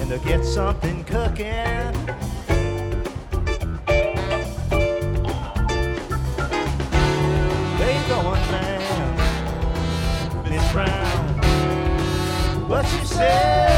and to get something cooking. They going down, Miss Brown. What you say?